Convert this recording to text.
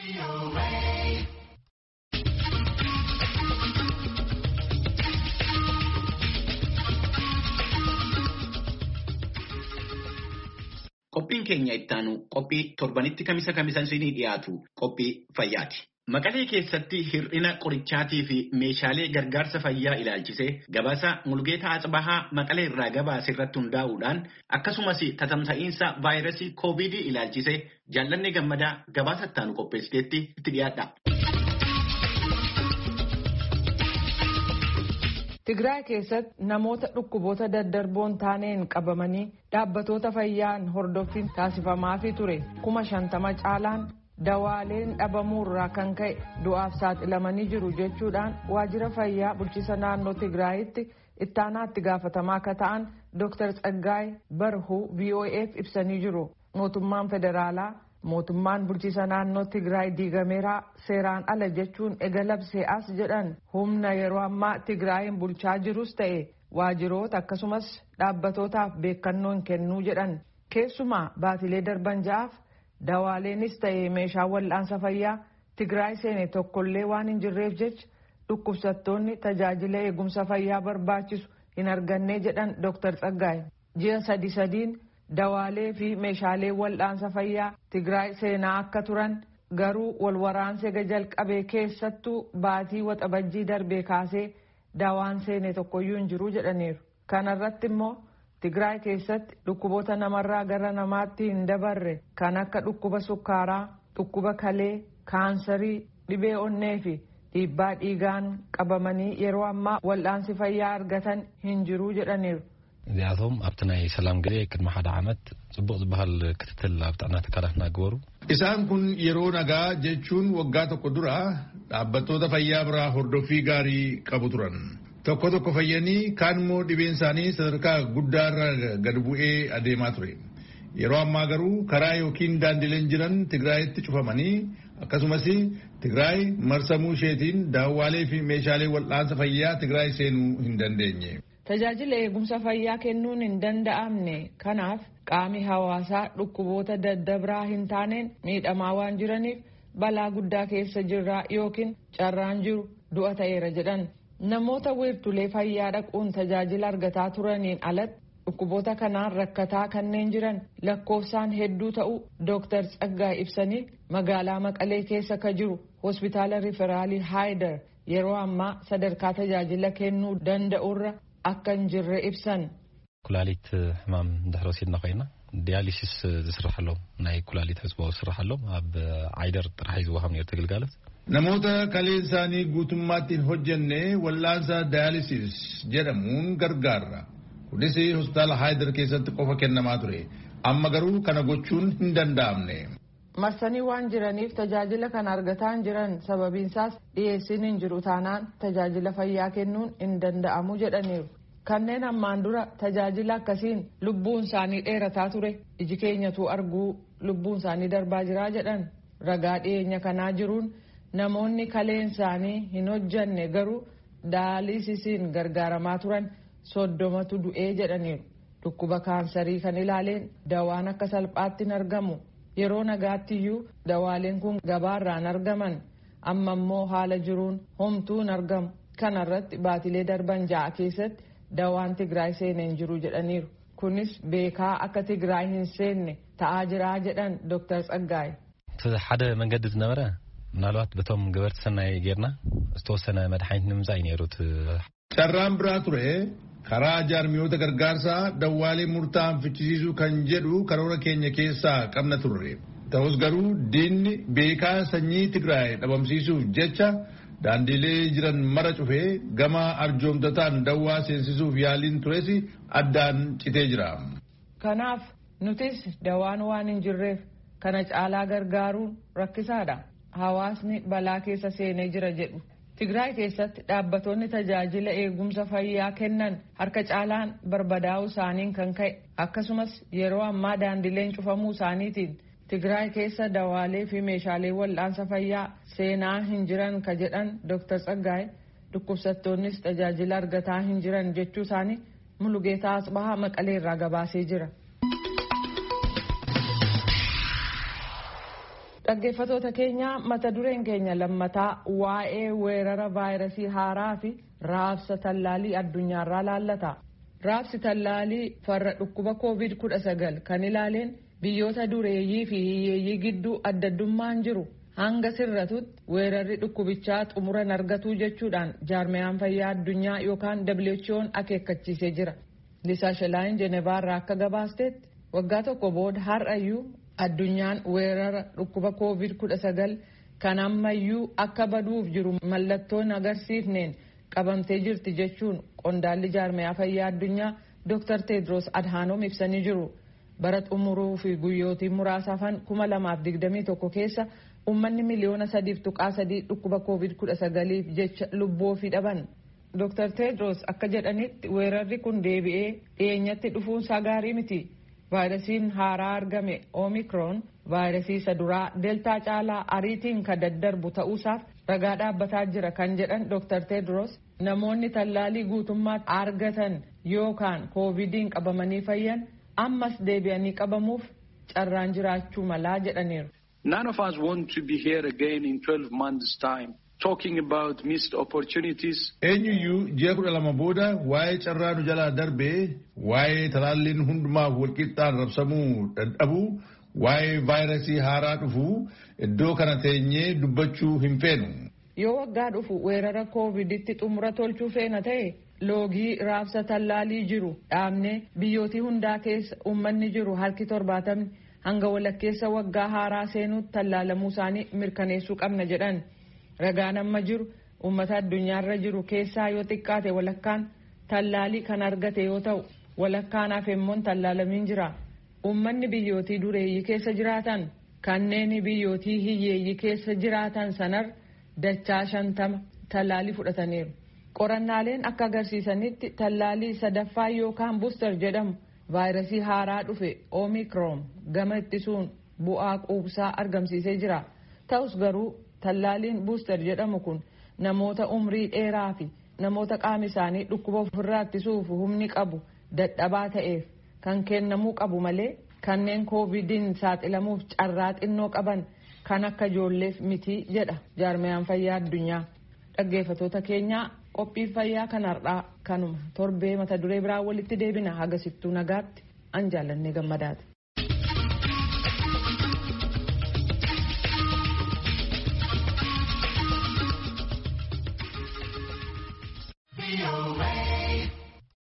Qophiin keenya ittaanu qophii torbanitti kamisan isinii dhiyaatu qophii fayyaati. Maqalee keessatti hir'ina qorichaatii fi meeshaalee gargaarsa fayyaa ilaalchisee gabaasa Mulgeetaa Atsbahaa Maqalee irraa gabaase irratti hundaa'uudhaan akkasumas tatamsa'iinsa vaayirasii koovidii ilaalchisee Jaallanne Gammadaa gabaasa ittaanu qopheessiteetti itti dhiyaadha. Tigraay keessatti namoota dhukkuboota daddarboon taaneen qabamanii dhaabbatoota fayyaan hordoffiin taasifamaafii ture 50,000 caalaan dawaaleen dhabamuurraa kan ka'e du'aaf saaxilamanii jiru jechuudhaan waajjira fayyaa bulchiinsa naannoo Tigraayitti ittaanaatti gaafatamaa akka ta'an Dr. Tsaggaay Barhuu VOA'f ibsanii jiru. Mootummaan federaalaa mootummaan bulchiinsa naannoo Tigraay diigameeraa seeraan ala jechuun egalabsee as jedhan humna yeroo ammaa Tigraayin bulchaa jirus ta'e waajjiroota akkasumas dhaabbatootaaf beekannoo hin kennuu jedhan. Keessumaa baatilee darban ja'aaf dawaaleenis ta'e meeshaa wal'aansa fayyaa Tigraay seene tokkollee waan hin jirreef jecha dhukkubsattoonni tajaajila eegumsa fayyaa barbaachisu hin arganne jedhan Dr. Tsaggaay. Ji'a sadiin dawaalee fi meeshaalee wal'aansa fayyaa Tigraay seenaa akka turan garuu walwaraansa jalqabee keessattuu baatii waxabajjii darbee kaasee dawaan seene tokkoyyuu hin jiru jedhaniiru. Kanarratti immoo Tigraay keessatti dhukkuboota namarraa gara namaatti hin dabarre kan akka dhukkuba sukkaaraa, dhukkuba kalee, kaansarii, dhibee onnee fi dhiibbaa dhiigaan qabamanii yeroo ammaa wal'aansi fayyaa argatan hin jiru jedhaniiru. እዚኣቶም ኣብቲ ናይ ሰላም ግዜ ቅድሚ ሓደ ዓመት ጽቡቕ ዝበሃል ክትትል ኣብ ጥዕና ትካላት እናገበሩ isaan kun yeroo nagaa jechuun waggaa tokko dura dhaabbattoota fayyaa biraa hordoffii gaarii qabu turan. Tokko fayyanii kaan immoo dhibeen isaanii sadarkaa guddaarra gad bu'ee adeemaa ture. Yeroo ammaa garuu karaa yookiin daandileen jiran Tigraayitti cufamanii akkasumas Tigraay marsamuu isheetiin daawwaalee fi meeshaalee wal'aansa fayyaa Tigraay seenuu hin dandeenye. Tajaajila eegumsa fayyaa kennuun hin danda'amne kanaaf qaami hawaasaa dhukkuboota daddabraa hin taaneen miidhamaa waan jiraniif balaa guddaa keessa jirra yookiin carraan jiru du'a ta'eera jedhan. Namoota wiirtulee fayyaa dhaquun tajaajila argataa turaniin alatti dhukkuboota kanaan rakkataa kanneen jiran lakkoofsaan hedduu ta'uu Dr. Tsaggaay ibsanii magaalaa Maqalee keessa ka jiru hospitaala riferaalii Haayidar yeroo ammaa sadarkaa tajaajila kennuu danda'urra akka hin jirre ibsan. ኩላሊት ሕማም እንድሕር ወሲድና ኮይና ዲያሊሲስ ዝስርሐሎም ናይ ኩላሊት ህዝባዊ ዝስርሐሎም ኣብ ዓይደር ጥራሕ ዝወሃብ ነይሩ ተግልጋሎት namoota kaleen isaanii guutummaatti hin hojjenne wal'aansa daayilisis jedhamuun gargaarra. Kunis hospitaala Haayidar keessatti qofa kennamaa ture. Amma garuu kana gochuun hin danda'amne. Marsanii waan jiraniif tajaajila kan argataa hin jiran sababiinsaas dhiyeessiin hin jiru taanaan tajaajila fayyaa kennuun hin danda'amu jedhaniiru. Kanneen ammaan dura tajaajila akkasiin lubbuun isaanii dheerataa ture iji keenyatu arguu lubbuun isaanii darbaa jiraa jedhan. Ragaa dhiyeenya kanaa jiruun namoonni kaleen isaanii hin hojjanne garuu daayiliisiisiin gargaaramaa turan 30 du'ee jedhaniiru. Dhukkuba kaansarii kan ilaaleen dawaan akka salphaatti hin argamu. Yeroo nagaattiyyuu dawaaleen kun gabaarraan argaman amma immoo haala jiruun homtuu hin argamu. Kanarratti baatilee darban 6 keessatti dawaan Tigraay seenee hin jiru jedhaniiru. Kunis beekaa akka Tigraay hin seenne ta'aa jiraa jedhan Dr. Tsaggaay. ሓደ መንገዲ ዝነበረ ምናልባት በቶም ገበርቲ ሰናይ ጌርና ዝተወሰነ መድሓኒት ንምምፃእ ነይሩት carraan biraa ture karaa jaarmiyoota gargaarsaa dawwaalee murtaa'an fichisiisuu kan jedhu karoora keenya keessaa qabna turre. Ta'us garuu diinni beekaa sanyii Tigraay dhabamsiisuuf jecha daandilee jiran mara cufee gama arjoomtotaan dawwaa seensisuuf yaaliin tures addaan citee jira. Kanaaf nutis dawaan waan hin jirreef kana caalaa gargaaruun rakkisaadha. Hawaasni balaa keessa seenee jira jedhu. Tigraay keessatti dhaabbattoonni tajaajila eegumsa fayyaa kennan harka caalaan barbadaa'uu isaaniin kan ka'e akkasumas yeroo ammaa daandileen cufamuu isaaniitiin Tigraay keessa dawaalee fi meeshaalee wal'aansa fayyaa seenaa hin jiran ka jedhan Dr. Tsaggaay dhukkubsattoonnis tajaajila argataa hin jiran jechuu isaanii Mulgeetaa Atsbahaa Maqaleerraa gabaasee jira. Dhaggeeffattoota keenya mata dureen keenya lammataa waa'ee weerara vaayirasii haaraa fi raabsa tallaalii addunyaarraa laallata. Raabsi tallaalii farra dhukkuba COVID-19 kan ilaaleen biyyoota dureeyyii fi hiyyeeyyii gidduu addaddummaan jiru hanga sirratutti weerarri dhukkubichaa xumuran argatuu jechuudhaan jaarmayaan fayyaa addunyaa yookaan WHO'n akeekkachiisee jira. Lisaa Shelaayin Jenevaarraa akka gabaasteetti waggaa tokko booda har'ayyuu addunyaan weerara dhukkuba COVID-19 kan ammayyuu akka baduuf jiru mallattoon agarsiifneen qabamtee jirti jechuun qondaalli jaarmayaa fayyaa addunyaa Dr. Tedros Adhanom ibsanii jiru. Bara xumuruu fi guyyootii muraasa hafan 2021 keessa uummanni miliyoona 3.3 dhukkuba COVID-19 jecha lubbuu ofii dhaban. Dr. Tedros akka jedhanitti weerarri kun deebi'ee dhiyeenyatti dhufuunsaa gaarii miti. Vaayirasiin haaraa argame Omicron vaayirasii isa duraa Deltaa caalaa ariitiin kan daddarbu ta'uusaaf ragaa dhaabbataa jira kan jedhan Dr. Tedros namoonni tallaalii guutummaatti argatan yookaan COVIDiin qabamanii fayyan ammas deebi'anii qabamuuf carraan jiraachuu malaa jedhaniiru. None of us want to be here again in 12 months' time talking about missed opportunities. Eenyuyyuu ji'a 12 booda waa'ee carraa nu jalaa darbee waa'ee talaalliin hundumaaf walqixxaan rabsamuu dadhabuu waa'ee vaayirasii haaraa dhufuu iddoo kana teenyee dubbachuu hin feenu. Yoo waggaa dhufu weerara COVIDitti xumura tolchuu feena ta'e loogii raabsa tallaalii jiru dhaabnee biyyootii hundaa keessa uummanni jiru harki 70 hanga walakkeessa waggaa haaraa seenuutti tallaalamuu isaanii mirkaneessuu qabna jedhan. Ragaan amma jiru uummata addunyaarra jiru keessaa yoo xiqqaate walakkaan tallaalii kan argate yoo ta'u walakkaan hafeemmoon tallaalamiin jira. Uummanni biyyootii dureeyyii keessa jiraatan kanneen biyyootii hiyyeeyyii keessa jiraatan sanar dachaa 50 tallaalii fudhataniiru. Qorannaaleen akka agarsiisanitti tallaalii sadaffaa yookaan booster jedhamu vaayirasii haaraa dhufe Omicron gama ittisuun bu'aa quubsaa argamsiisee jira. Ta'us garuu tallaaliin booster jedhamu kun namoota umrii dheeraa fi namoota qaama isaanii dhukkuba ofirraa ittisuuf humni qabu dadhabaa ta'eef kan kennamuu qabu malee kanneen COVIDiin saaxilamuuf carraa xinnoo qaban kan akka ijoolleef miti jedha jaarmayaan fayyaa addunyaa. Dhaggeeffattoota keenyaa qophiin fayyaa kanarraa kanuma torbee mata duree biraa walitti deebina hagasittuu nagaatti an jaallannee gammadaati.